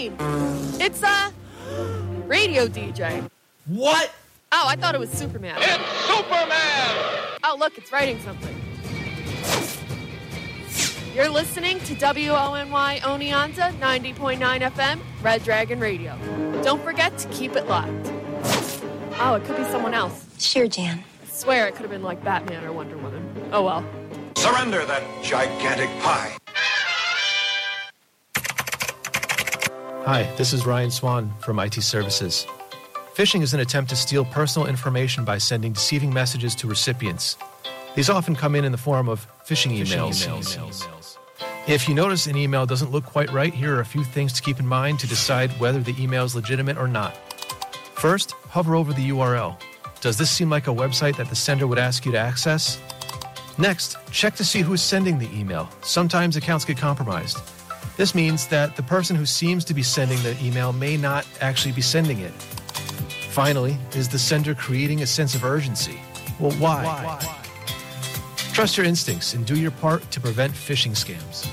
Wayne. It's, radio DJ. What? Oh, I thought it was Superman. It's Superman! Oh, look, it's writing something. You're listening to WONY Oneonta 90.9 FM, Red Dragon Radio. Don't forget to keep it locked. Oh, it could be someone else. Sure, Jan. I swear it could have been like Batman or Wonder Woman. Oh, well. Surrender that gigantic pie. Hi, this is Ryan Swan from IT Services. Phishing is an attempt to steal personal information by sending deceiving messages to recipients. These often come in the form of phishing emails. If you notice an email doesn't look quite right, here are a few things to keep in mind to decide whether the email is legitimate or not. First, hover over the URL. Does this seem like a website that the sender would ask you to access? Next, check to see who is sending the email. Sometimes accounts get compromised. This means that the person who seems to be sending the email may not actually be sending it. Finally, is the sender creating a sense of urgency? Well, why? Trust your instincts and do your part to prevent phishing scams.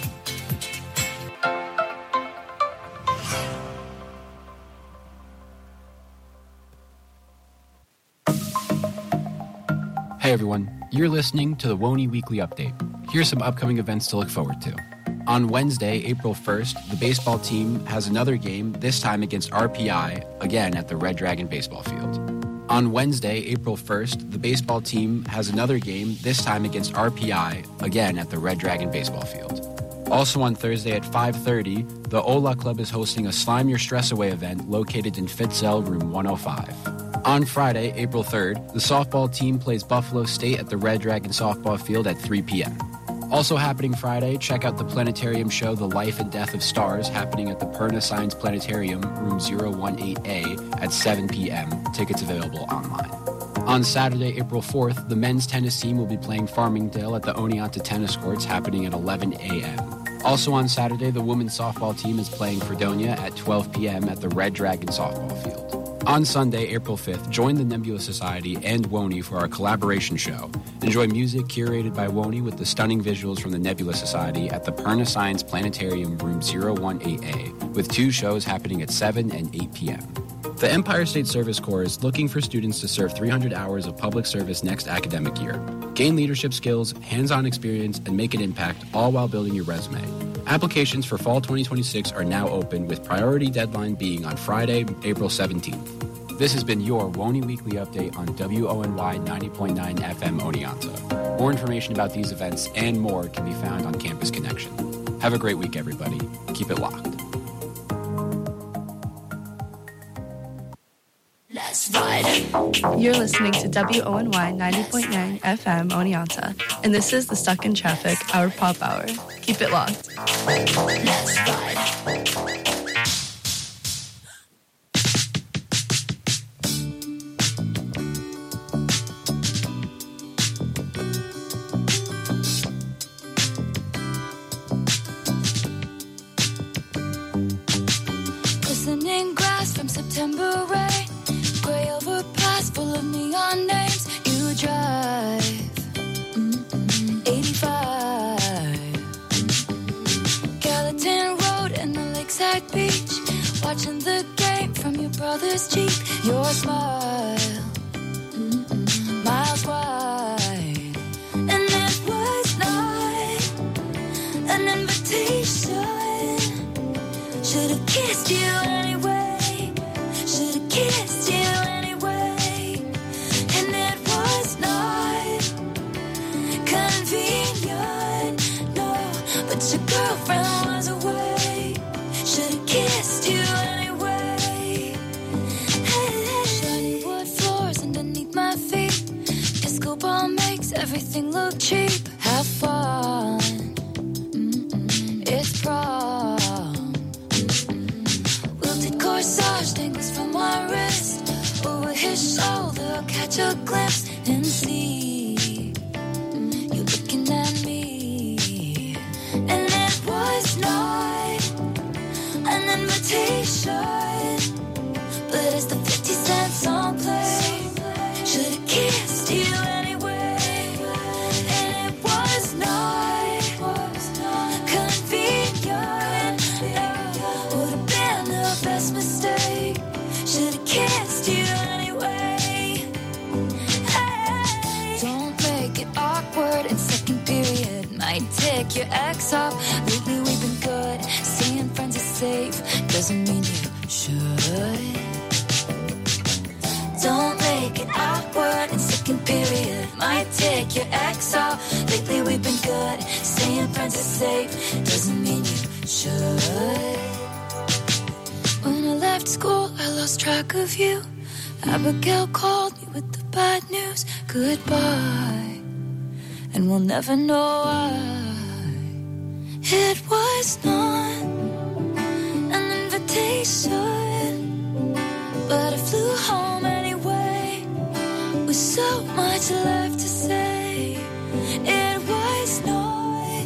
Hey everyone, you're listening to the WONY Weekly Update. Here's some upcoming events to look forward to. On Wednesday, April 1st, the baseball team has another game, this time against RPI, again at the Red Dragon Baseball Field. On Wednesday, April 1st, the baseball team has another game, this time against RPI, again at the Red Dragon Baseball Field. Also on Thursday at 5:30, the Ola Club is hosting a Slime Your Stress Away event located in Fitzel, room 105. On Friday, April 3rd, the softball team plays Buffalo State at the Red Dragon Softball Field at 3 p.m. Also happening Friday, check out the planetarium show The Life and Death of Stars happening at the Perna Science Planetarium, room 018A at 7 p.m. Tickets available online. On Saturday, April 4th, the men's tennis team will be playing Farmingdale at the Oneonta Tennis Courts happening at 11 a.m. Also on Saturday, the women's softball team is playing Fredonia at 12 p.m. at the Red Dragon Softball Field. On Sunday, April 5th, join the Nebula Society and WONY for our collaboration show. Enjoy music curated by WONY with the stunning visuals from the Nebula Society at the Perna Science Planetarium, room 018A, with 2 shows happening at 7 and 8 p.m. The Empire State Service Corps is looking for students to serve 300 hours of public service next academic year. Gain leadership skills, hands-on experience, and make an impact, all while building your resume. Applications for fall 2026 are now open, with priority deadline being on Friday, April 17th. This has been your WONY Weekly Update on WONY 90.9 FM Oneonta. More information about these events and more can be found on Campus Connection. Have a great week, everybody. Keep it locked. Let's ride. You're listening to WONY 90.9 FM Oneonta, and this is the Stuck in Traffic, our pop hour. Keep it locked. Let's ride. Glistening grass from September rain, gray overpass full of neon names. You drive 85, Gallatin Road and the lakeside beach, watching the game from your brother's Jeep. Your smile, miles wide, and it was not an invitation. Should've kissed you anyway. Should've kissed you anyway. And it was not convenient, no. But your girlfriend was away. Should've kissed you anyway. Shiny wood floors underneath my feet. Disco ball makes everything look cheap. Have fun. It's prom. Corsage dangles from my wrist. Over his shoulder, I'll catch a glimpse and see you looking at me. And it was not an invitation, but as the 50-cent song played, should've kissed you anyway. And it was not convenient, would've been might take your ex off. Lately we've been good, seeing friends is safe, doesn't mean you should. Don't make it awkward and second period. Might take your ex off. Lately we've been good, saying friends is safe, doesn't mean you should. When I left school, I lost track of you. Abigail called me with the bad news. Goodbye, and we'll never know why. It was not an invitation, but I flew home anyway, with so much left to say. It was not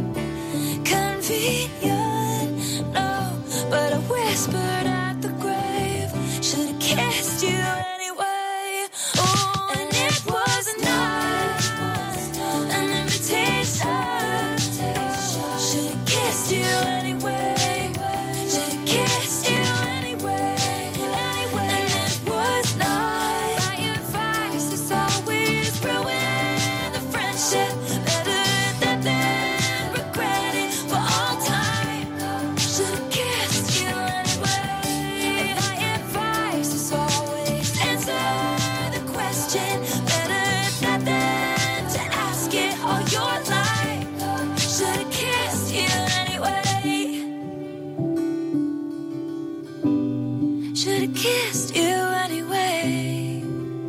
convenient, no, but I whispered at the grave, should've kissed you anyway. Oh, and it was not an invitation, should've kissed you anyway, should've kissed you anyway, anyway. And it was not my advice, it's always ruin the friendship, better that than regret it for all time. Should've kissed you anyway. And my advice is always answer the question, better that than to ask it all your life. Should've kissed you anyway. Should've kissed you anyway.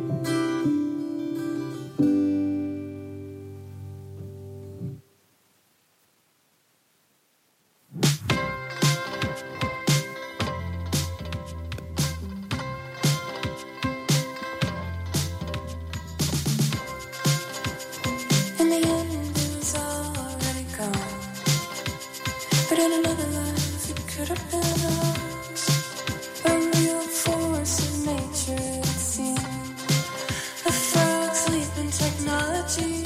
In the end, it was already gone. But in another life, it could have been us. A real force of nature, it seemed. A frog sleeping technology.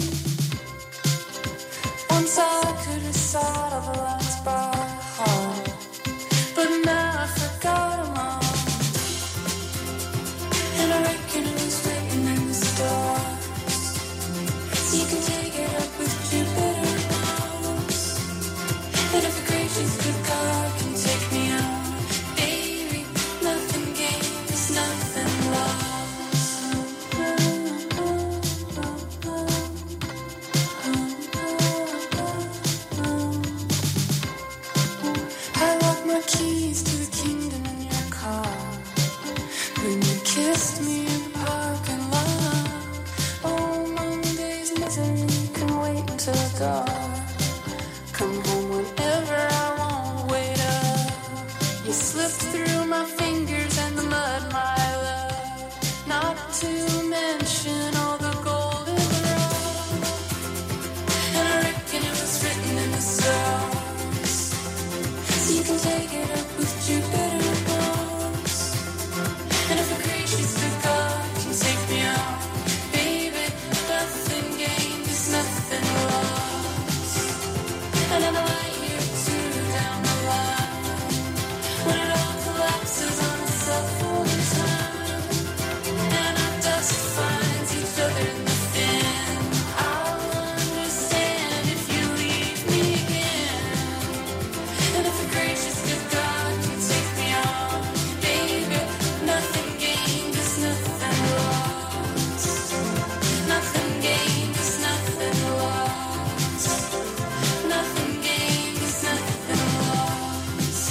Once I could have sought of a last by heart, but now I forgot them all. And I reckon it was written in the stars. You can take it up with Jupiter and Mars. And if a gracious good God can take me out, baby, nothing gained is nothing lost. I locked my keys to the kingdom in your car when you kissed me in the parking lot. Oh, Monday's misery can wait until dark. Come home whenever I want, wait up. You slipped through my fingers and the mud, my love. Not to mention all the golden rose. And I reckon it was written in the stars. So you can take it up with Jupiter and Mars. And if a gracious good God can take me out, baby, nothing gained is nothing lost. And I'm a light year or two down the line, when it all collapses on itself full time, and our dust finds each other in the fin, I'll understand if you leave me again. And if a gracious good God can take me on, baby, nothing gained is nothing lost. Nothing gained is nothing lost. Nothing gained is nothing lost.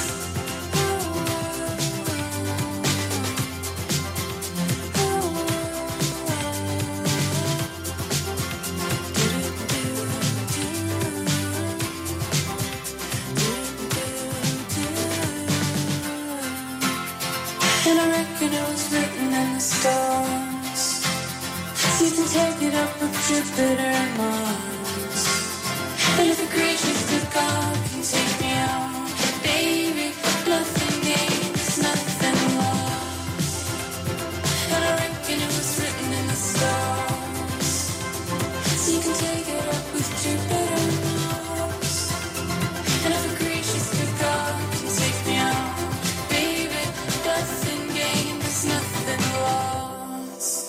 And I reckon it was written in the stars. So you can take it up with Jupiter and Mars. And if a gracious good God can take me out, baby, nothing gained is nothing lost. And I reckon it was written in the stars. So you can take it up with Jupiter and Mars. And if a gracious good God can take me out, baby, nothing gained is nothing lost.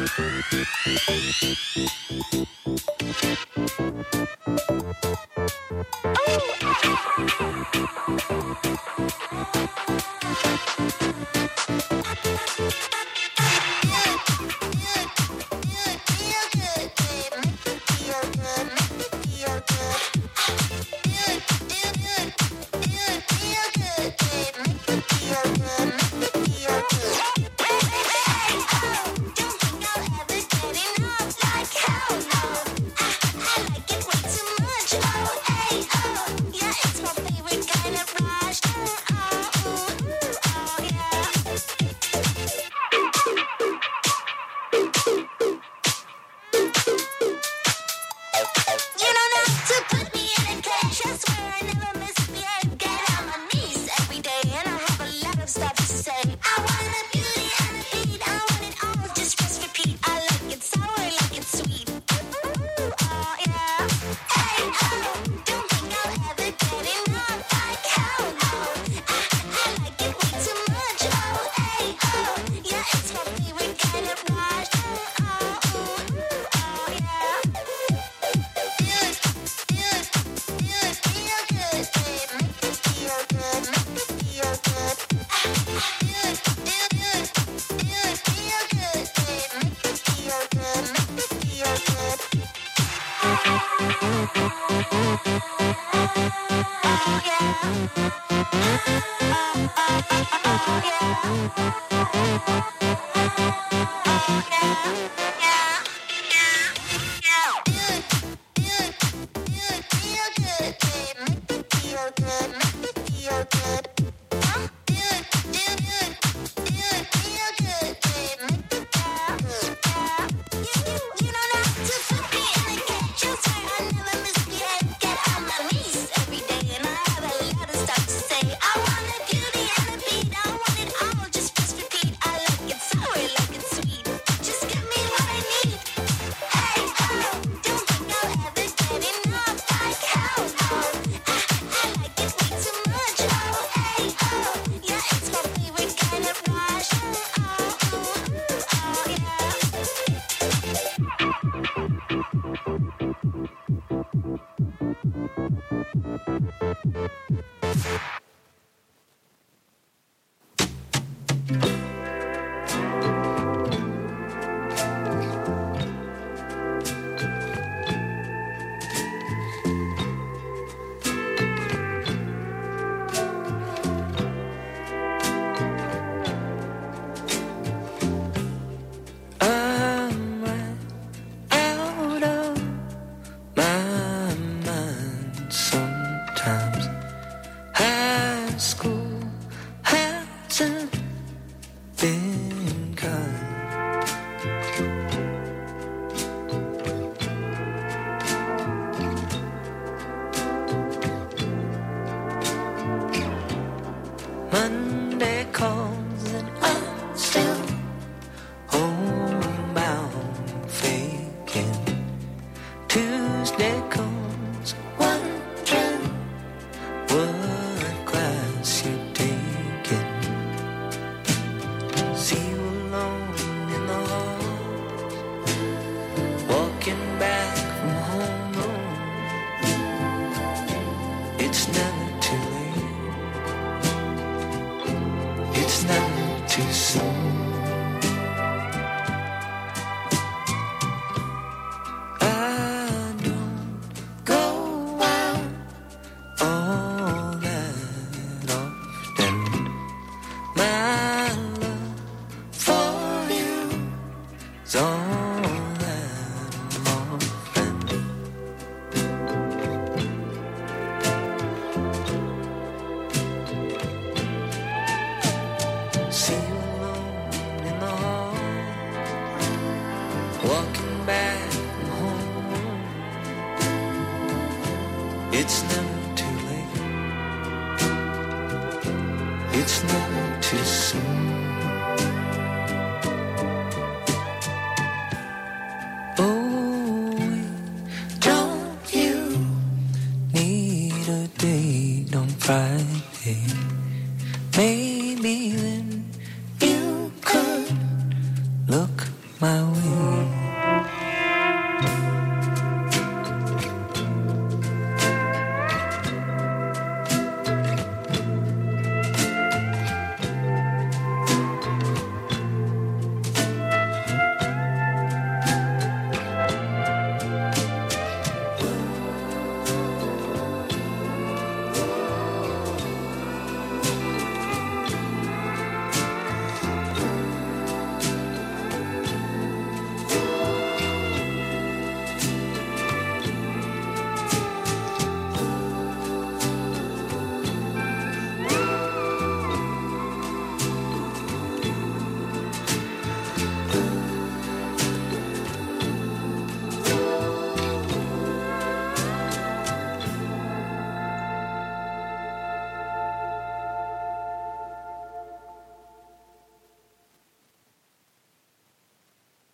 Maybe then you could look my way.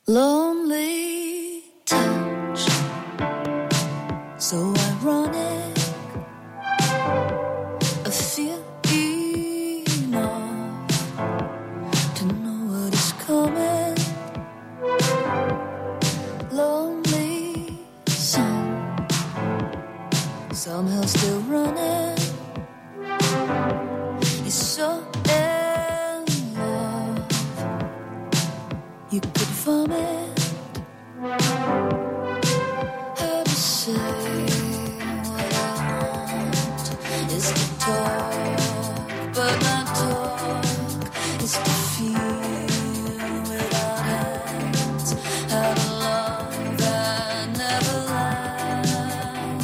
Lonely touch, so ironic. I feel enough to know what is coming. Lonely sun, somehow still running. It's so in love, you could vomit. How to say what I want is to talk, but not talk is to feel without hands. How to love and never land.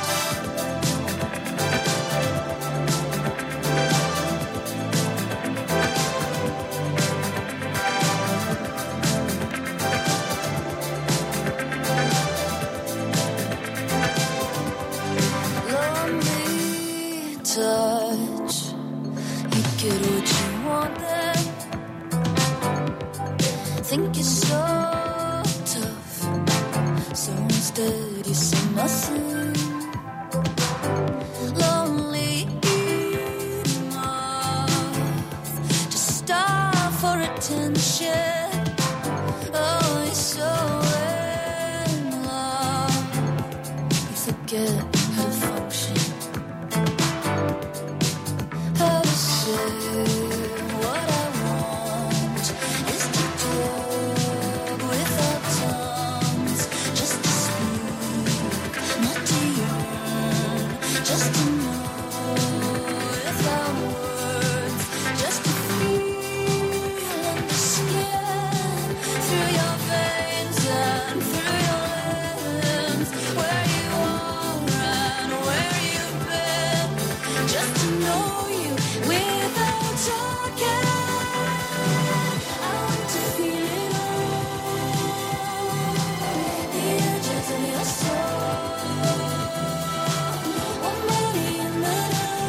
Lonely touch, you get what you want then. Think you're so tough, so instead you say nothing. Lonely enough to starve for attention. Oh, you're so in love, you forget how to function. How to say what I want is to talk without tongues, just to speak, not to yearn, just to know without words, just to feel in the skin, through your veins and through your limbs, where you are and where you've been, just to know you without talking. I want to feel it all, the edges of your soul, one body in the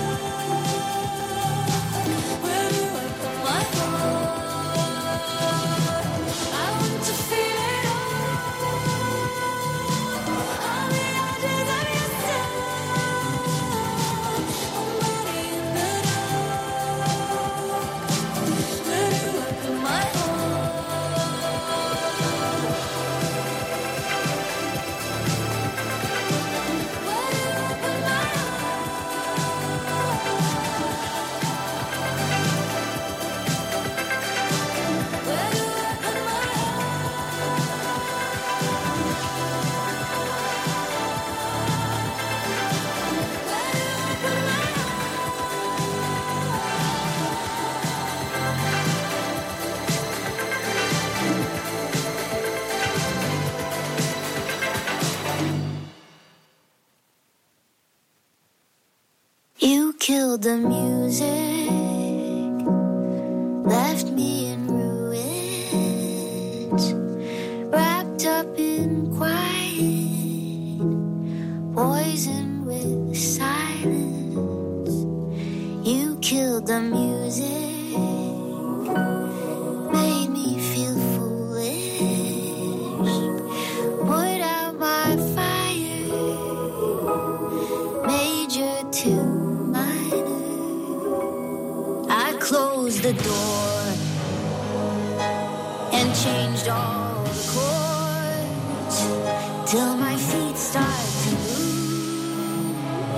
dark. Where do I put my heart? I want to feel it all, the edges of your soul, one body in the dark. Where do I put my heart? You killed the music, left me in ruins, wrapped up in quiet, poisoned with silence. You killed the music, made me feel foolish, put out my fire, major to I closed the door and changed all the chords till my feet start to move.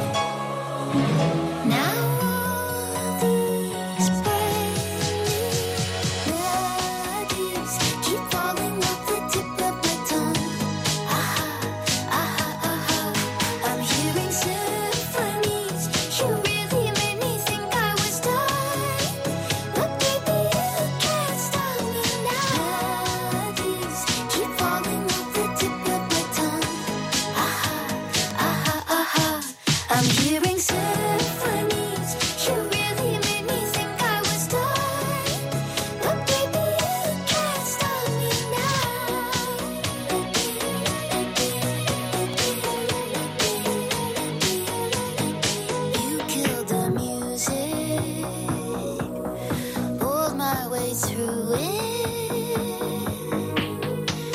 Now all these brand new melodies keep falling off the tip of my tongue. Aha, aha, aha, I'm hearing symphonies. You really made me think I was done, but baby you can't stop me now. Melodies keep falling off the tip of my tongue. Aha, aha, aha, I'm hearing symphonies. You really made me think I was done, but baby you can't stop me now. You killed the music, pulled my way through it,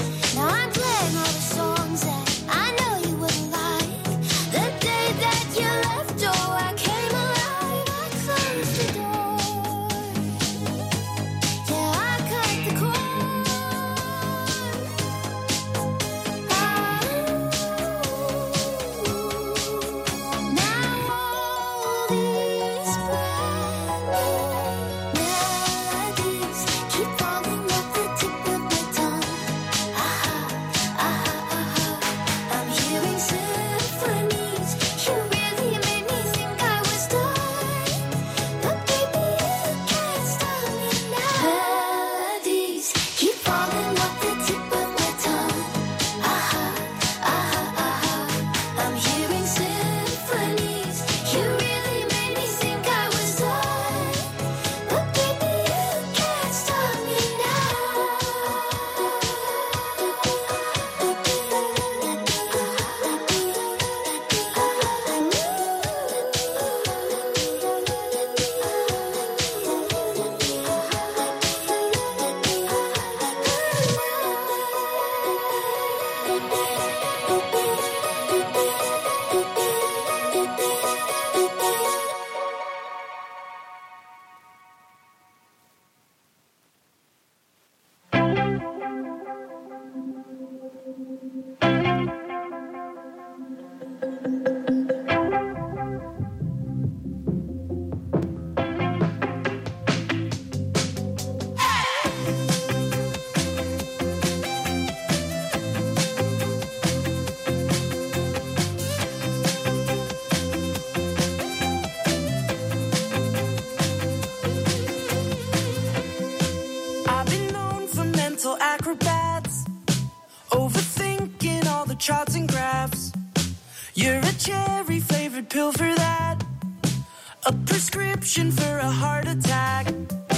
that? A prescription for a heart attack.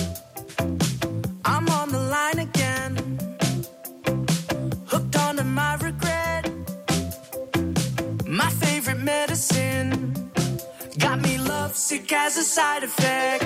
I'm on the line again, hooked onto my regret. My favorite medicine got me lovesick as a side effect.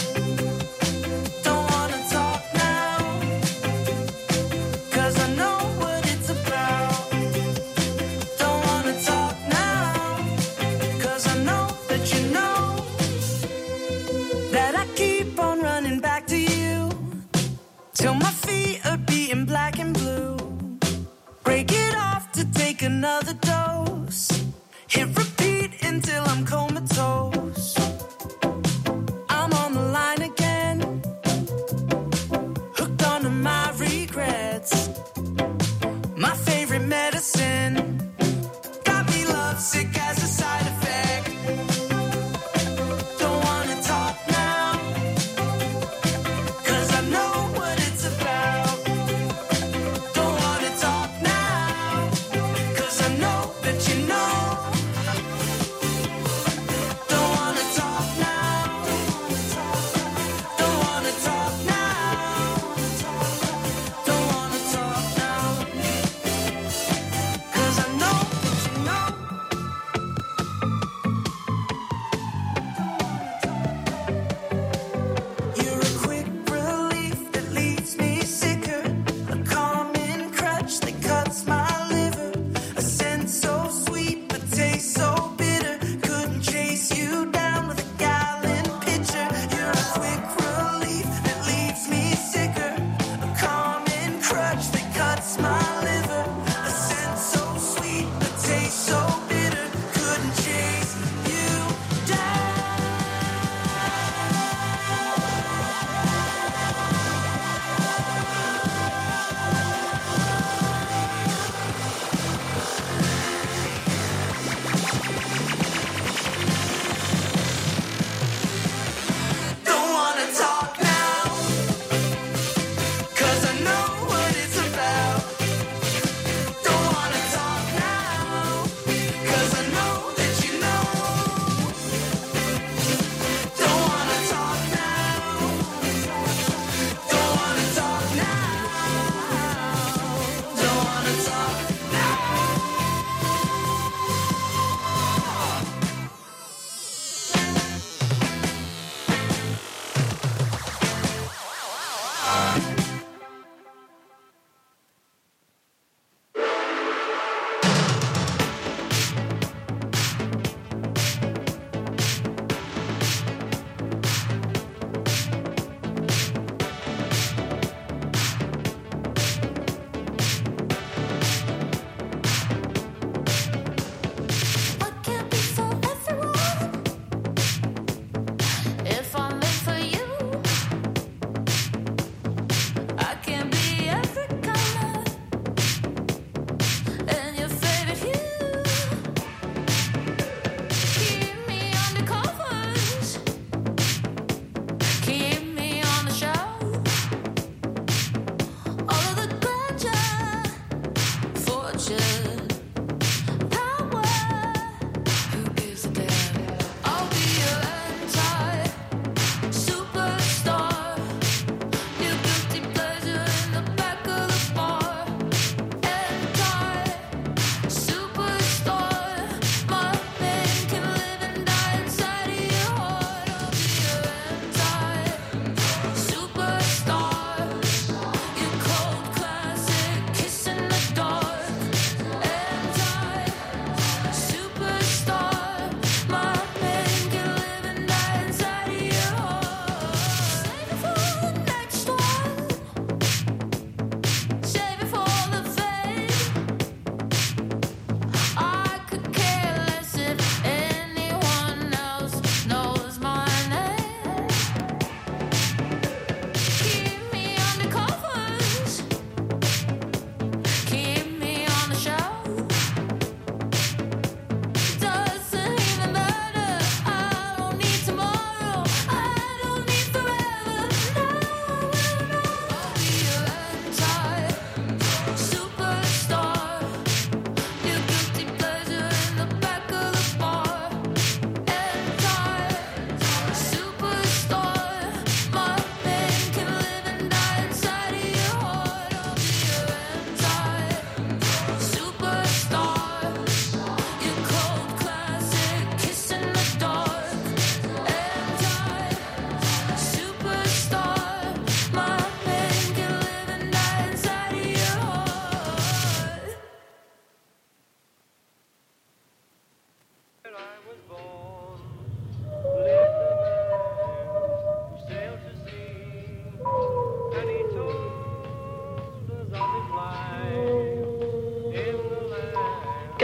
Don't wanna talk now, 'cause I know what it's about. Don't wanna talk now, 'cause I know that you know that I keep on running back to you till my feet are beating black and blue. Break it off to take another dose. Hit repeat until I'm comatose. I'm on the line again, hooked onto my regrets. My favorite medicine got me lovesick as a side effect. Don't wanna talk now, 'cause I know what it's about. Don't wanna talk now, 'cause I know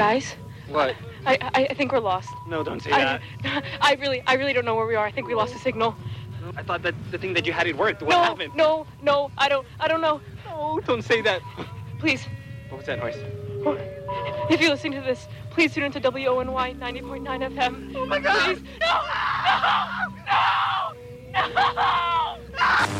Guys? What? I think we're lost. No, don't say that. I really don't know where we are. I think we lost the signal. I thought that the thing that you had it worked. What happened? No, I don't know. No, don't say that. Please. What was that noise? If you're listening to this, please tune into WONY 90.9 FM. Oh my God! Please. No!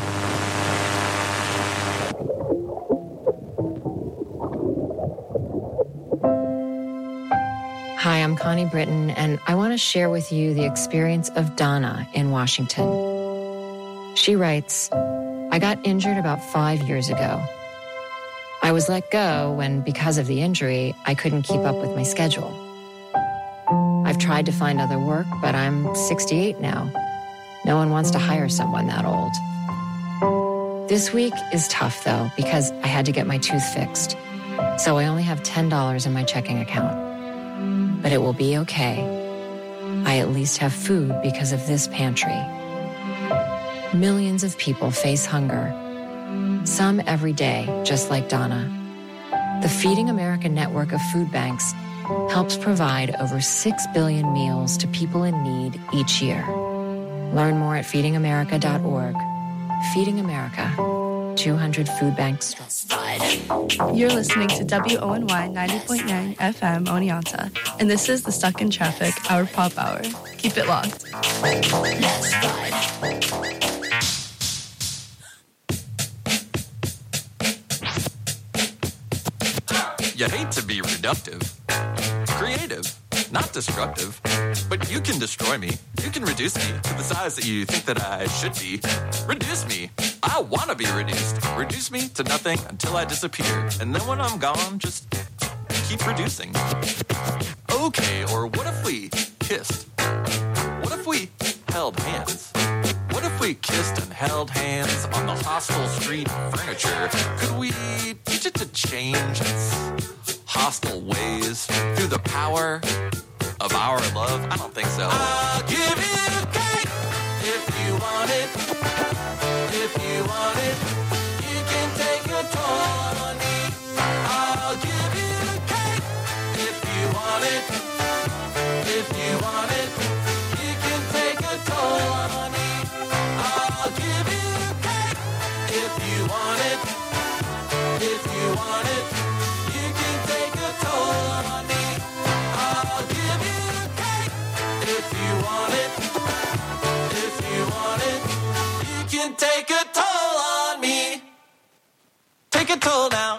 Hi, I'm Connie Britton, and I want to share with you the experience of Donna in Washington. She writes, I got injured about 5 years ago. I was let go when, because of the injury, I couldn't keep up with my schedule. I've tried to find other work, but I'm 68 now. No one wants to hire someone that old. This week is tough, though, because I had to get my tooth fixed. So I only have $10 in my checking account. But it will be okay. I at least have food because of this pantry. Millions of people face hunger. Some every day, just like Donna. The Feeding America network of food banks helps provide over 6 billion meals to people in need each year. Learn more at feedingamerica.org. Feeding America. 200 food banks. You're listening to WONY 90.9 FM Oneonta, and this is the Stuck in Traffic, our pop hour. Keep it locked. Let's ride. You hate to be reductive, creative, not destructive, but you can destroy me. You can reduce me to the size that you think that I should be. Reduce me. I want to be reduced. Reduce me to nothing until I disappear. And then when I'm gone, just keep reducing. Okay, or what if we kissed? What if we held hands? What if we kissed and held hands on the hostile street furniture? Could we teach it to change its hostile ways through the power of our love? I don't think so. I'll give you cake if you want it. If you want it, you can take a toll on me. I'll give you cake if you want it. If you want it, you can take a toll on me. I'll give you cake if you want it. If you want it, you can take a toll on me. I'll give you cake if you want it. If you want it, you can take a toll on me. Take a toll now.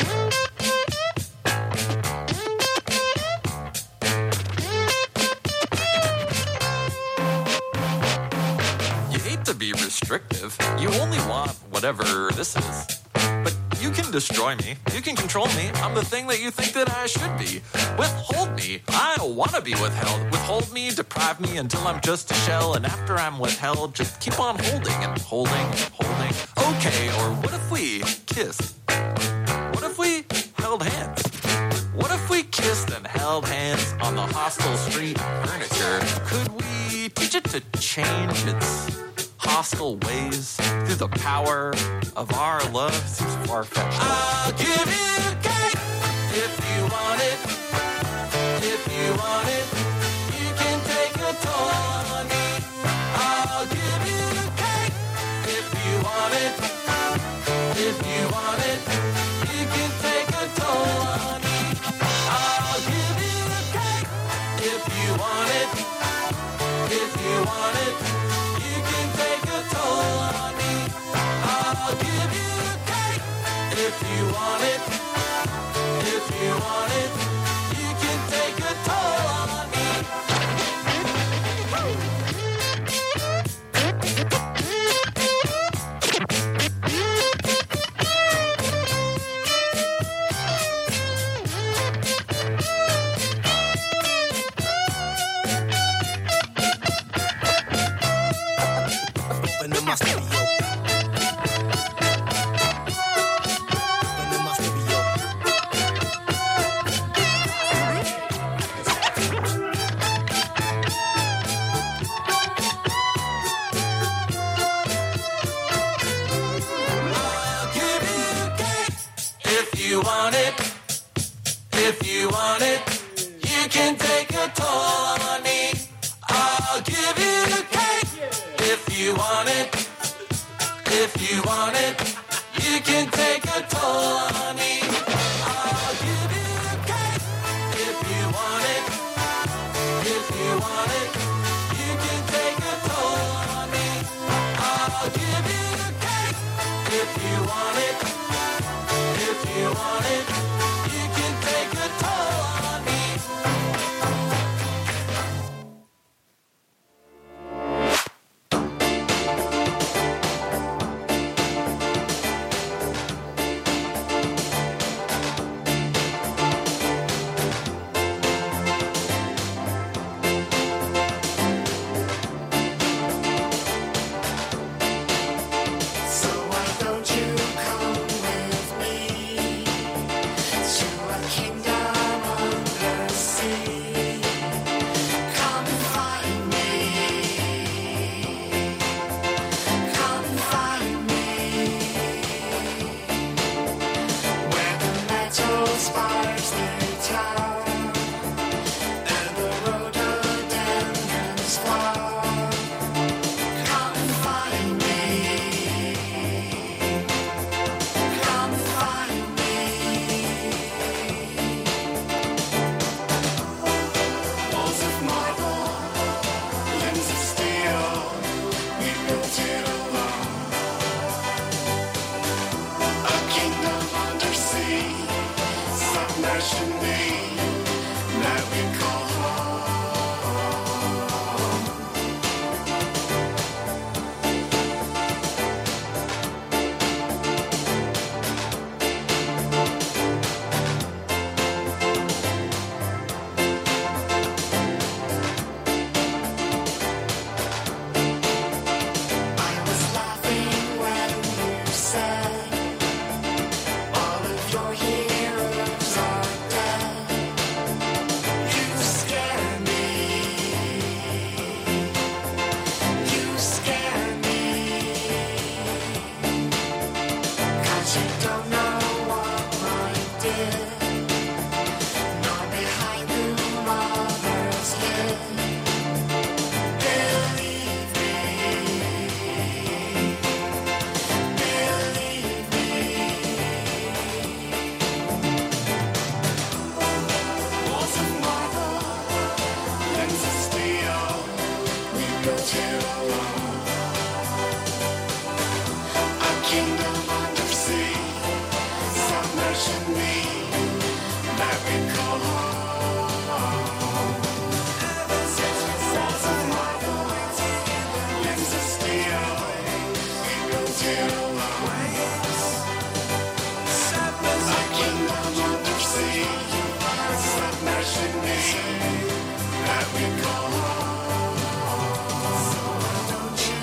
You hate to be restrictive. You only want whatever this is. But you can destroy me. You can control me. I'm the thing that you think that I should be. Withhold me. I want to be withheld. Withhold me, deprive me until I'm just a shell. And after I'm withheld, just keep on holding and holding and holding. Okay, or what if we kissed? What if we held hands? What if we kissed and held hands on the hostile street furniture? Could we teach it to change its hostile ways through the power of our love? Seems far-fetched. I'll give you cake if you want it. If you want it, you can take a toll on me. I'll give you cake if you want it. If you want it, you can take a toll on me. I'll give you cake if you want it. If you want it, you can take a toll on me. I'll give you cake if you want it. If you want it, you can take a toll on me. If you want it, you can take a toll on me. I'll give you cake if you want it. If you want it, you can take a toll on me. I'll give you cake if you want it. If you want it, you can take a toll on me. I'll give you cake if you want it. If you want it, you can take a toll on me. So why don't you come with me to a kingdom under sea? Come find me. Come find me. Where the metal spires they tower and the rhododendrons flower. Come find me. Come find me. Walls of marble, limbs of steel, we built it alone. A kingdom under sea, submersion beam that we call home. I was laughing when you said all of your heroes are dead. You scare me. You scare me. 'Cause you don't know what mine did, nor behind whom others hid. Believe me. Believe me. Walls of marble, limbs of steel, we built it alone. A kingdom under sea, submersion beam that we call home. Walls of marble, limbs of steel, we built it alone. A kingdom under sea, submersion beam that we call home. So why don't you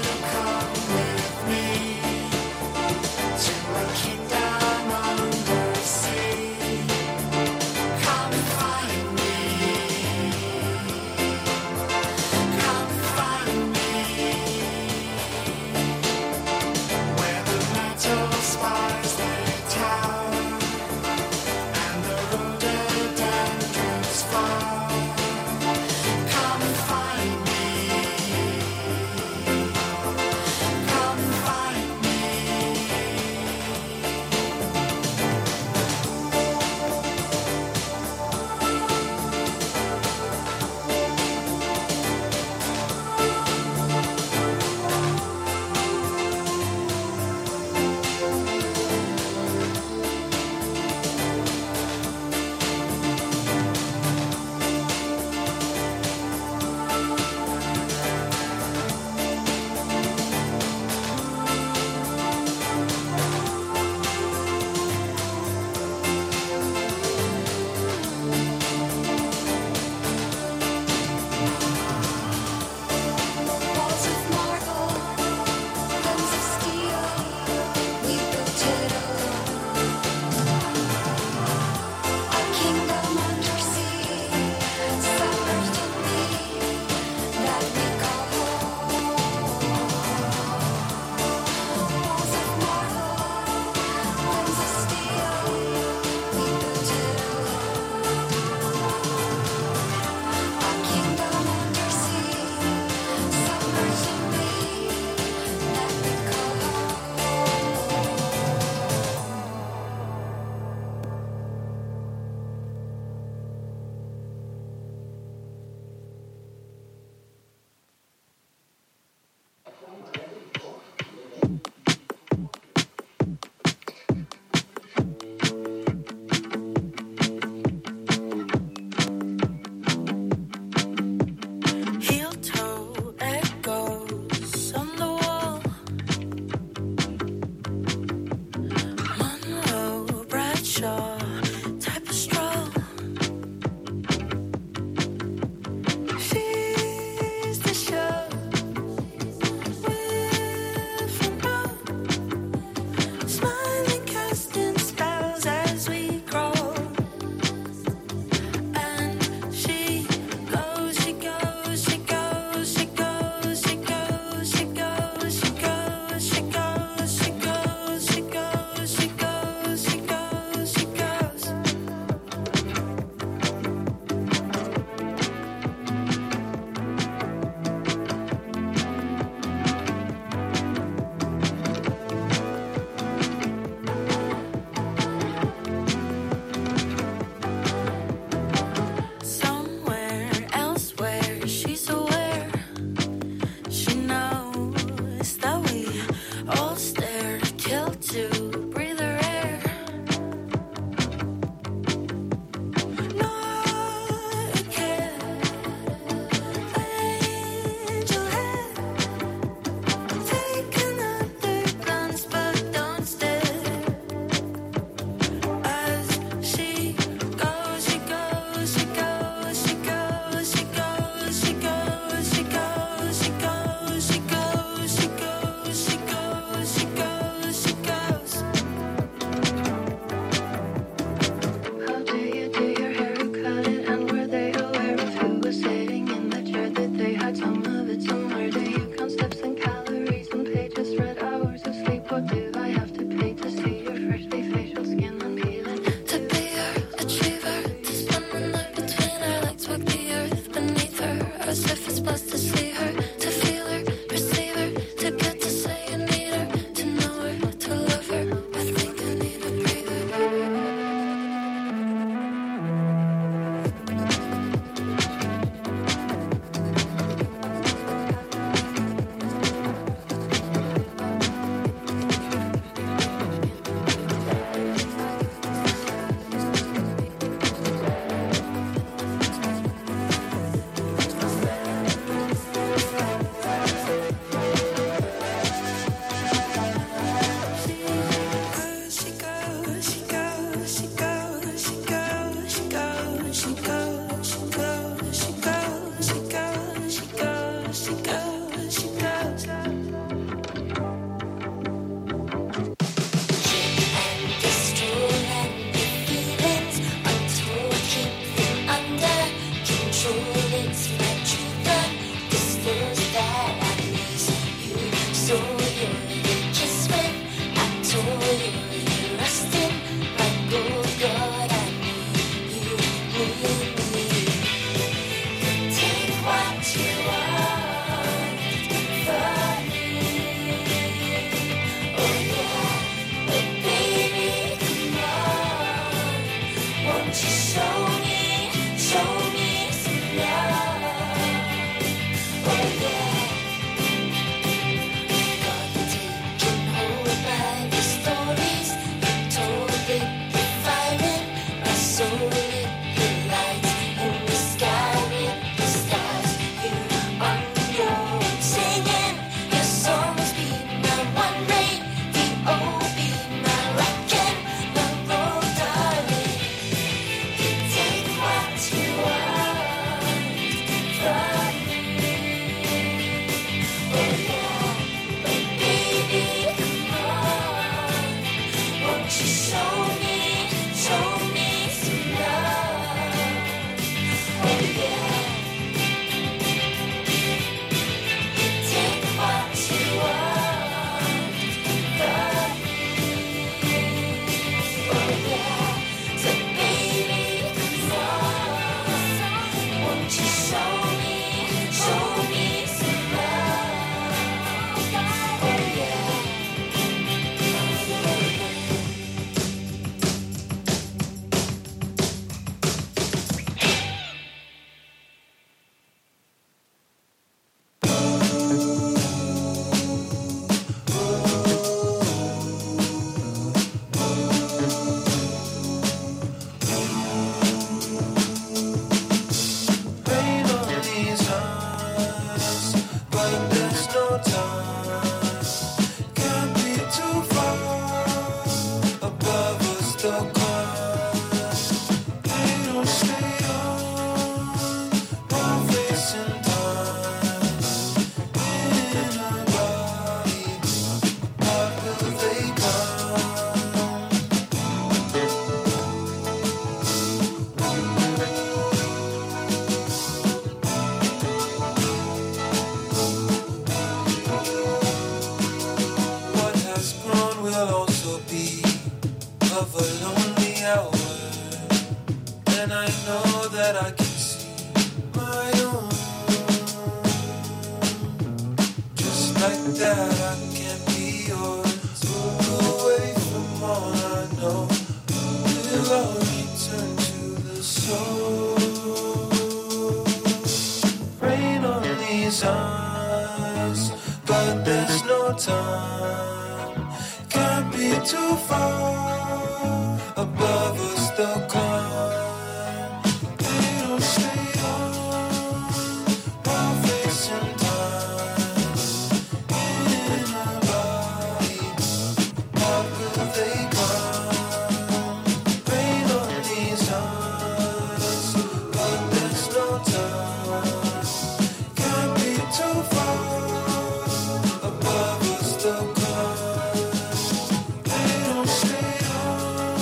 Above us the clouds, they don't stay on.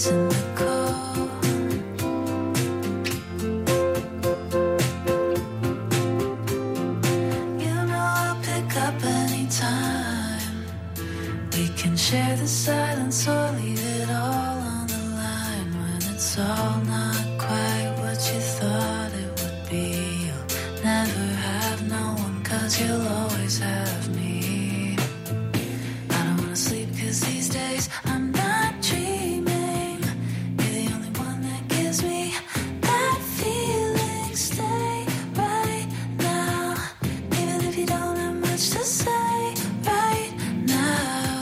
reason to call. You know I'll pick up anytime. We can share the silence or leave it all on the line. When it's all not quite what you thought it would be, you'll never have no one, 'cause you'll always have me. I don't wanna sleep 'cause these days I'm not dreaming. You're the only one that gives me that feeling. Stay right now, even if you don't have much to say right now.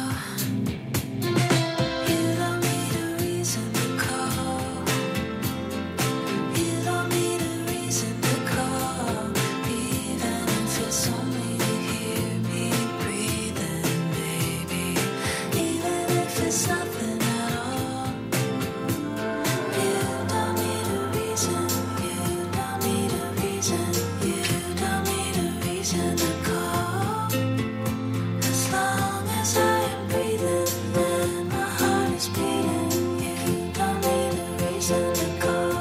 You don't need a reason to call. You don't need a reason to call, even if it's only to hear me breathing, baby. Even if it's nothing at all. You don't need a reason. You don't need a reason. You don't need a reason to call. As long as I am breathing and my heart is beating, you don't need a reason to call.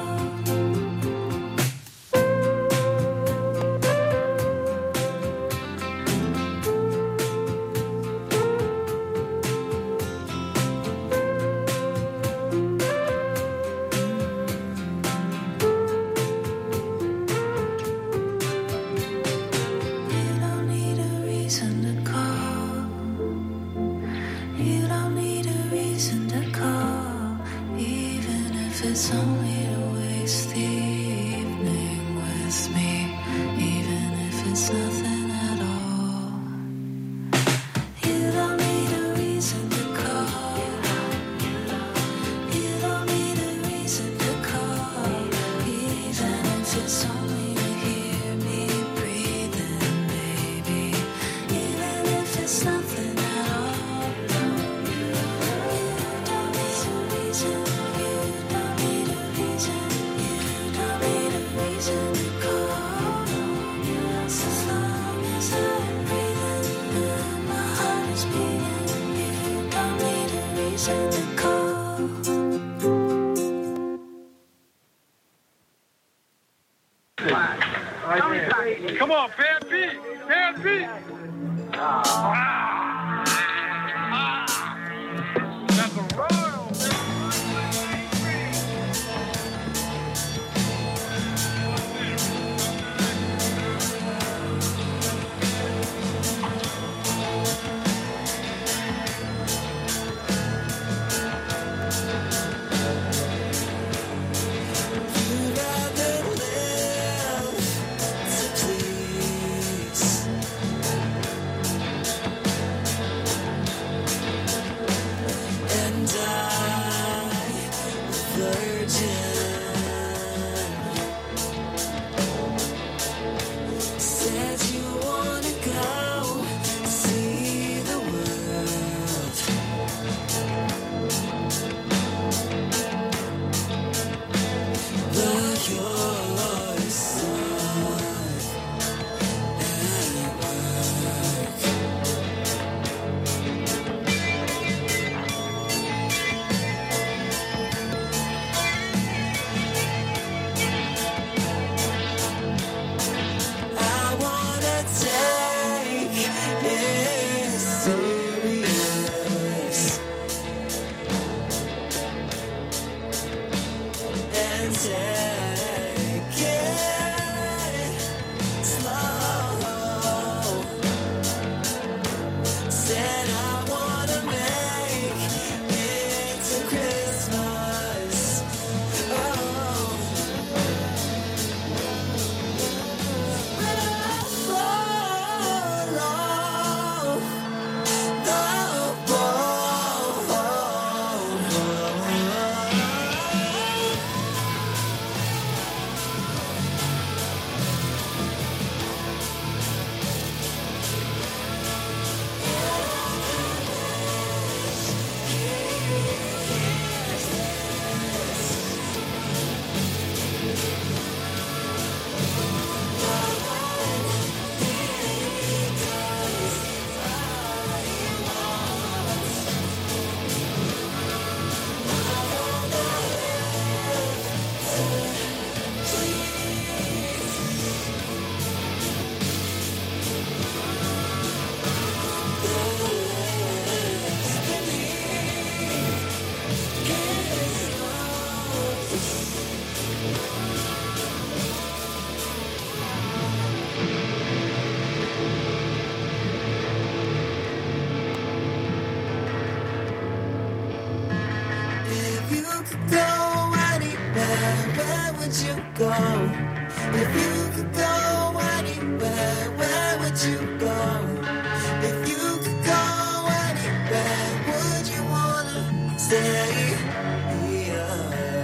You don't need a reason to call. You don't need a reason to call, even if it's only to waste the evening with me, even if it's nothing at all. You don't need a reason to call. You don't need a reason to call, even if it's only to hear me breathing, baby. Even if it's nothing at all. You don't need a reason. You don't need a reason. You don't need a reason to call. As long as I'm breathing and my heart is beating, you don't need a reason to call. Come on, bad beat, bad beat. That's a royal. You'd rather live to please. would you go? If you could go anywhere, where would you go? If you could go anywhere, would you wanna stay here?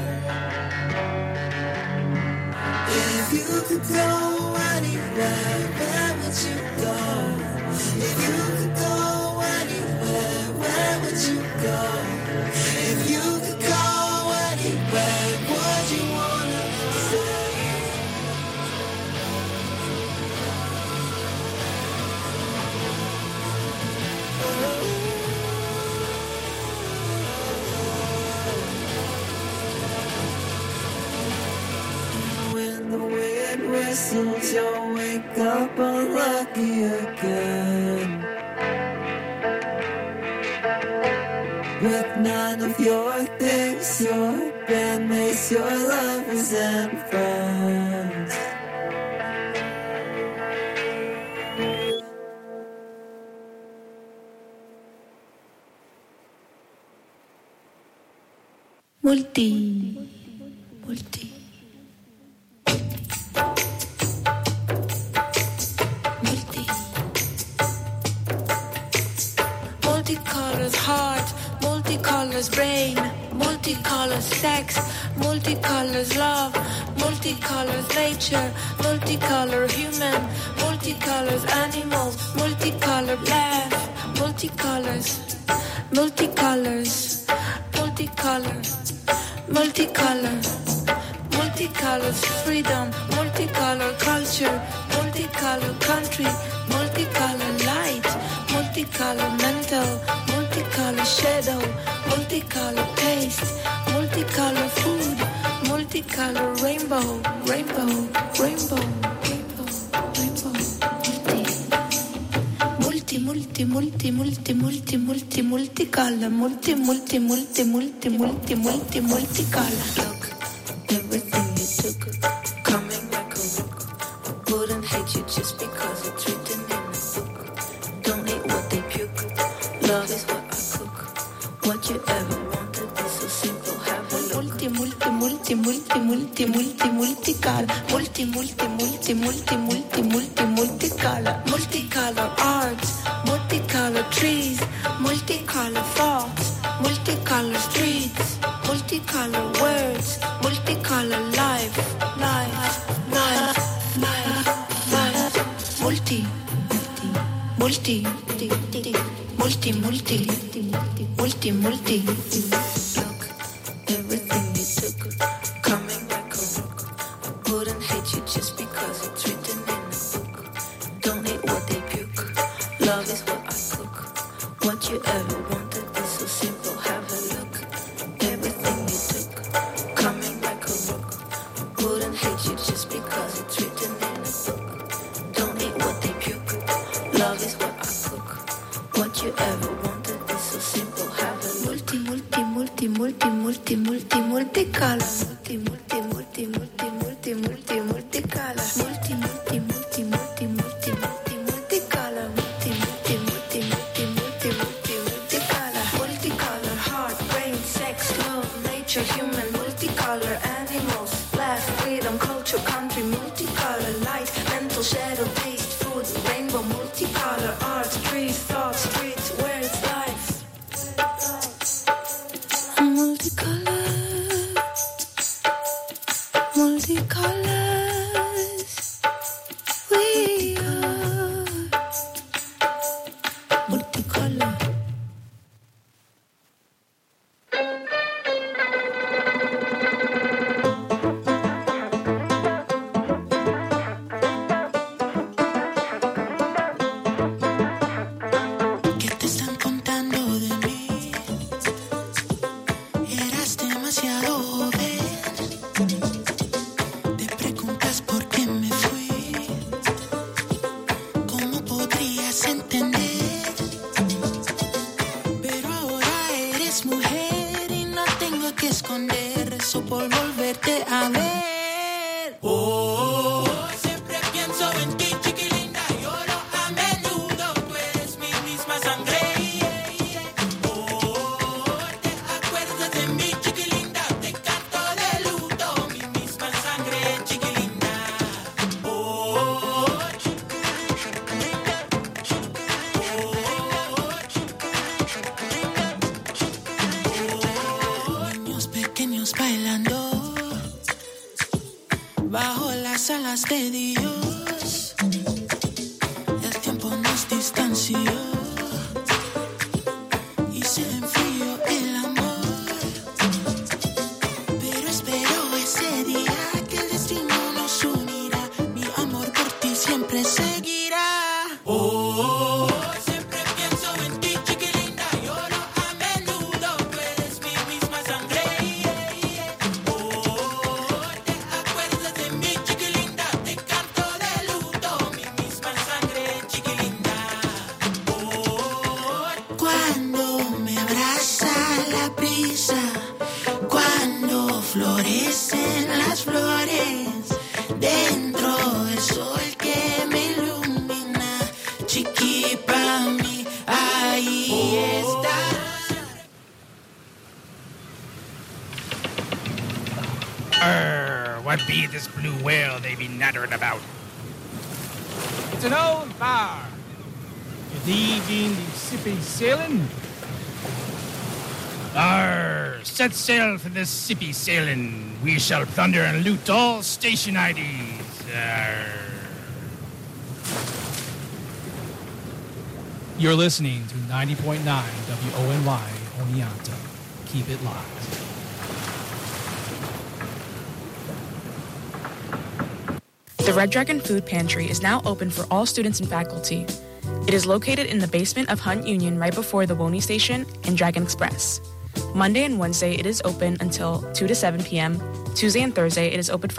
If you could go anywhere, where would you go? If you could go anywhere, where would you go? If you could go anywhere, would you wanna stay? When the wind whistles, you'll wake up unlucky again. With none of your things, your bandmates, your lovers and friends. Multi. Multicolors heart, multicolors brain, multicolors sex, multicolors love, multicolors nature, multicolor human, multicolors animals, multicolor laugh, multicolors, multicolors, multicolor, multicolor, multicolors freedom, multicolor culture, multicolor country, multicolor light, multicolor mental, multicolor shadow, multicolor taste, multicolor food, multicolor rainbow, rainbow, rainbow, rainbow, rainbow, multi, multi, multi, multi, multi, multi, multicolor, multi, multi, multi, multi, multi, multi, multicolor. Look, everything you took, coming like a rook, wouldn't hate you just because it's written in a book. Don't eat what they puke. Love is what I cook. What you ever wanted is so simple. Have a look. Multi, multi, multi, multi, multi, multicolor. Multi, multi, multi, multi, multi, multi, multicolor. Multicolor arts, multicolor trees, multicolor thoughts, multicolor streets, multicolor words, multicolor life, life, life, life, life. Multi. Multi, multi, multi, multi, multi. Look, everything you took, coming like a rook. Wouldn't hate you just because it's written in a book. Don't eat what they puke. Love is what I cook. What you ever wanted is so simple. Have a look. Everything you took, coming like a rook. Wouldn't hate you just because it's written in a book. Don't eat what they puke. Love is what I cook. What you ever wanted is so simple. Have a multi, multi, multi, multi, multi, multi, multicolor. Multi, multi, multi, multi, multi, multi, multicolor. Multi, multi, multi, multi, multi, multi, multicolor. Multi, multi, multi, multi, multi, multi, multicolor. Multicolor heart, brain, sex, love, nature, human. Multicolor animals, laugh, freedom, culture, country. Multicolor light, mental, shadow, taste, food, rainbow. Multicolor art, trees, thoughts, streets, words, life. Multicolors, we are multicolor. ¿Qué te están contando de mí? Eras demasiado joven. Te pregunto bajo las alas de Dios. El tiempo nos distanció y se enfrió el amor. Pero espero ese día que el destino nos unirá. Mi amor por ti siempre seguirá. Oh, siempre pienso en ti, chiquilinda. Lloro a menudo, tú eres mi misma sangre. Oh, te acuerdas de mí, chiquilinda. Te canto de luto, mi misma sangre, chiquilinda. Oh, cuando me abraza la brisa, cuando florecen las flores, dentro del sol que me ilumina, chiqui pa' mí, ahí está. What be this blue whale they be nattering about? It's an old bar. Ye been the sippy sailing? Set sail for this sippy sailing. We shall plunder and loot all station IDs. You're listening to 90.9 WONY Oneonta. Keep it locked. The Red Dragon Food Pantry is now open for all students and faculty. It is located in the basement of Hunt Union right before the Woney Station and Dragon Express. Monday and Wednesday it is open until 2 to 7 p.m. Tuesday and Thursday it is open from